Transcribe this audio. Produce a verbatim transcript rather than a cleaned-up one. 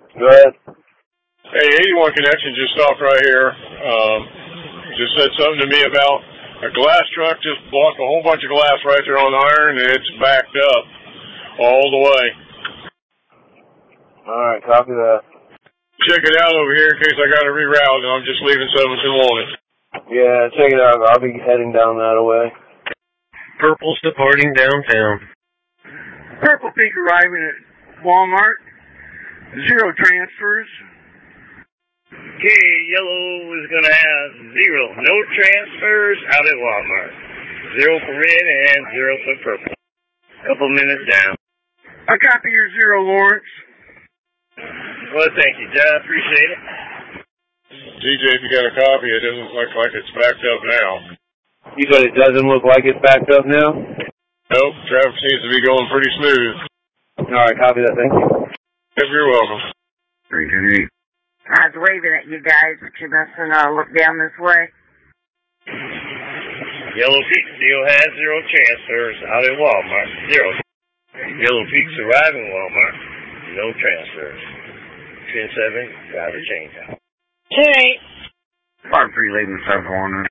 Go ahead. Hey, eighty-one Connection just stopped right here. Um, just said something to me about a glass truck just blocked a whole bunch of glass right there on the iron, and it's backed up all the way. All right, copy that. Check it out over here in case I got to reroute, and I'm just leaving seven two one. Yeah, check it out. I'll be heading down that way. Purple's departing downtown. Purple Peak arriving at Walmart. Zero transfers. Okay, yellow is going to have zero. No transfers out at Walmart. Zero for red and zero for purple. Couple minutes down. I copy your zero, Lawrence. Well, thank you, John. Appreciate it. D J, if you got a copy, it doesn't look like it's backed up now. You said it doesn't look like it's backed up now? Nope, traffic seems to be going pretty smooth. All right, copy that. Thank you. Yep, you're welcome. three two eight. I was waving at you guys, but you mustn't uh, look down this way. Yellow Peak still has zero transfers out at Walmart. Zero. Yellow Peak's arriving at Walmart. No transfers. ten seven, driver change out. ten eight. five three leaving South Warner.